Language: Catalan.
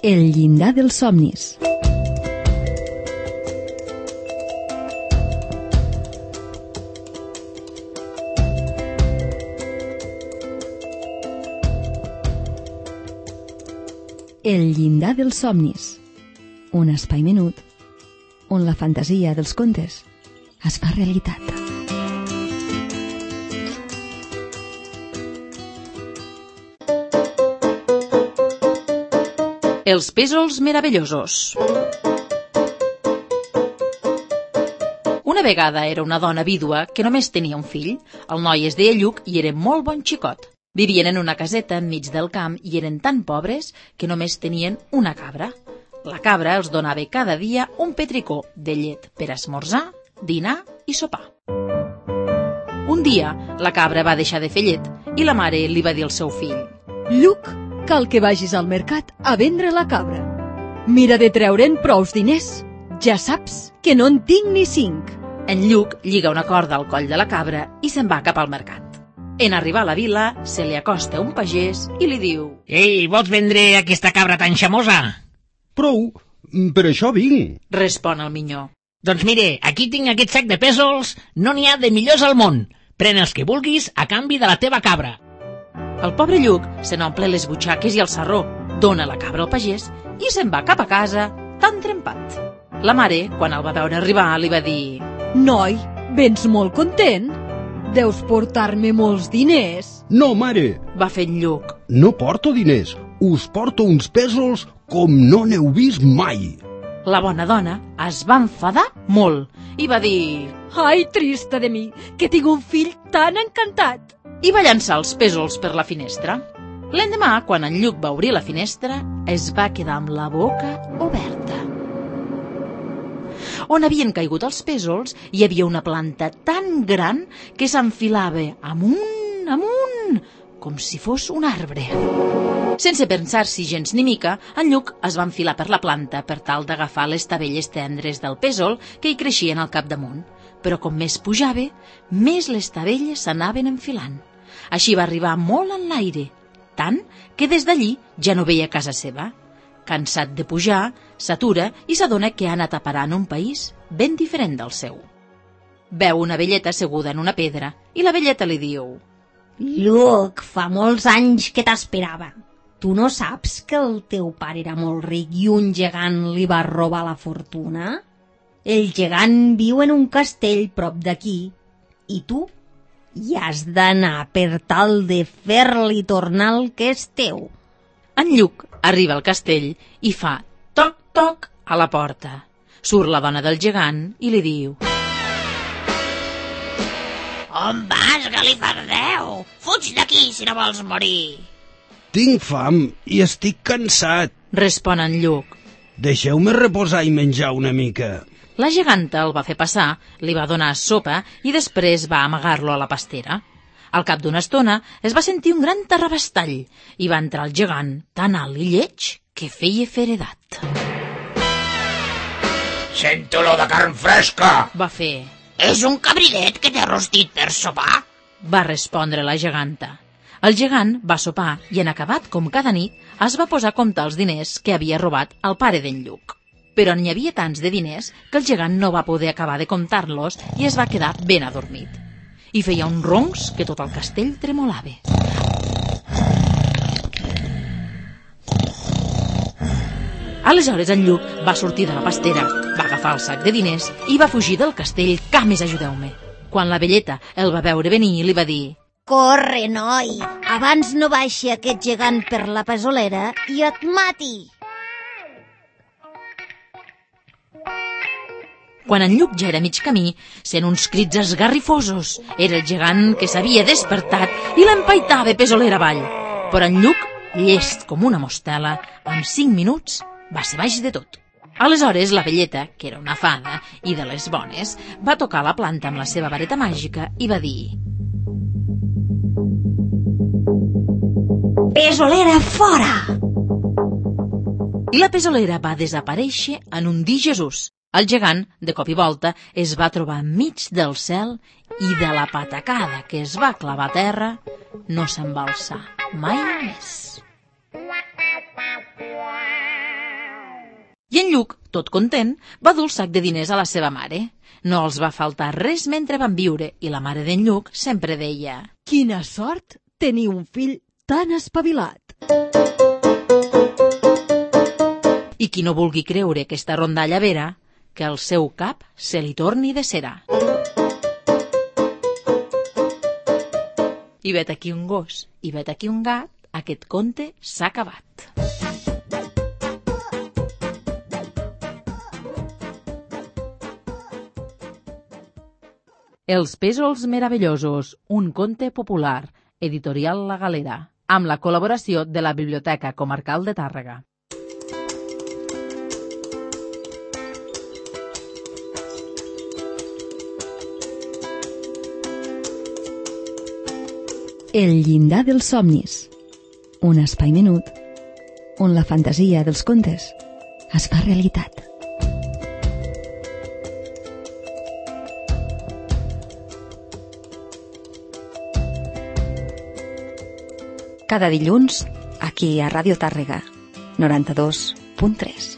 El llindar dels somnis. El llindar dels somnis. Un espai menut on la fantasia dels contes es fa realitat. Els pésols meravellosos. Una vegada era una dona vídua que només tenia un fill. El noi es deia Lluc i era molt bon xicot. Vivien en una caseta enmig del camp i eren tan pobres que només tenien una cabra. La cabra els donava cada dia un petricó de llet per esmorzar, dinar i sopar. Un dia, la cabra va deixar de fer llet i la mare li va dir al seu fill: Lluc, cal que vagis al mercat a vendre la cabra. Mira de treure'n prous diners. Ja saps que no en tinc ni 5. En Lluc lliga una corda al coll de la cabra i se'n va cap al mercat. En arribar a la vila, se li acosta un pagès i li diu: Ei, vols vendre aquesta cabra tan xamosa? Prou, per això vinc. Respon el minyó. Doncs mire, aquí tinc aquest sac de pèsols, no n'hi ha de millors al món. Pren els que vulguis a canvi de la teva cabra. El pobre Lluc se n'omple les butxaques i el sarró, dona la cabra al pagès i se'n va cap a casa, tan trempat. La mare, quan el va veure arribar, li va dir: Noi, vens molt content? Deus portar-me molts diners. No, mare, va fer en Lluc. no porto diners. Us porto uns pèsols com no n'heu vist mai. La bona dona es va enfadar molt i va dir: Ai, trista de mi, que tinc un fill tan encantat. I va llançar els pèsols per la finestra. L'endemà, quan en Lluc va obrir la finestra, es va quedar amb la boca oberta. On havien caigut els pèsols hi havia una planta tan gran que s'enfilava amunt, com si fos un arbre. Sense pensar-s'hi gens ni mica, en Lluc es va enfilar per la planta per tal d'agafar les tabelles tendres del pèsol que hi creixien al capdamunt. Però com més pujava, més les tabelles s'anaven enfilant. Així va arribar molt en l'aire, tant que des d'allí ja no veia casa seva. Cansat de pujar, s'atura i s'adona que ha anat a parar en un país ben diferent del seu. Veu una velleta asseguda en una pedra i la velleta li diu: Lluc, fa molts anys que t'esperava. Tu no saps que el teu pare era molt ric i un gegant li va robar la fortuna? El gegant viu en un castell prop d'aquí i tu hi has d'anar per tal de fer-li tornar el que és teu. En Lluc arriba al castell i fa toc-toc a la porta. Surt la dona del gegant i li diu: On vas, galifardeu? Fuig d'aquí si no vols morir. Tinc fam i estic cansat. Respon en Lluc. Deixeu-me reposar i menjar una mica. La geganta el va fer passar, li va donar sopa i després va amagar-lo a la pastera. Al cap d'una estona es va sentir un gran terrabastall i va entrar el gegant, tan alt i lleig que feia feredat. Sento olor de carn fresca. Va fer: És un cabrinet que t'he rostit per sopar? va respondre la geganta. El gegant va sopar i, en acabat com cada nit, es va posar a comptar els diners que havia robat el pare d'en Lluc. Però n'hi havia tants de diners que el gegant no va poder acabar de comptar-los i es va quedar ben adormit. I feia uns roncs que tot el castell tremolava. Aleshores en Lluc va sortir de la pastera, va agafar el sac de diners i va fugir del castell. Cames, ajudeu-me. Quan la velleta el va veure venir, li va dir: Corre, noi, abans no baixi aquest gegant per la pesolera i et mati. Quan en Lluc ja era mig camí, sent uns crits esgarrifosos. Era el gegant que s'havia despertat i l'empaitava pesolera avall. Però en Lluc, llest com una mostela, en 5 minuts va ser baix de tot. Aleshores la velleta, que era una fada i de les bones, va tocar la planta amb la seva vareta màgica i va dir: Pesolera fora! I la pesolera va desaparèixer en un dir Jesús. El gegant, de cop i volta, es va trobar enmig del cel i de la patacada que es va clavar a terra no se'n va alçar mai més. I en Lluc, tot content, va dur el sac de diners a la seva mare. No els va faltar res mentre van viure i la mare d'en Lluc sempre deia: Quina sort tenir un fill tan espavilat. I qui no vulgui creure aquesta rondalla vera, que el seu cap se li torni de cera. I vet aquí un gos, i vet aquí un gat, aquest conte s'ha acabat. Els pèsols meravellosos, un conte popular, editorial La Galera, amb la col·laboració de la Biblioteca Comarcal de Tàrrega. El llindar dels somnis. Un espai menut on la fantasia dels contes es fa realitat. Cada dilluns, aquí a Ràdio Tàrrega, 92.3.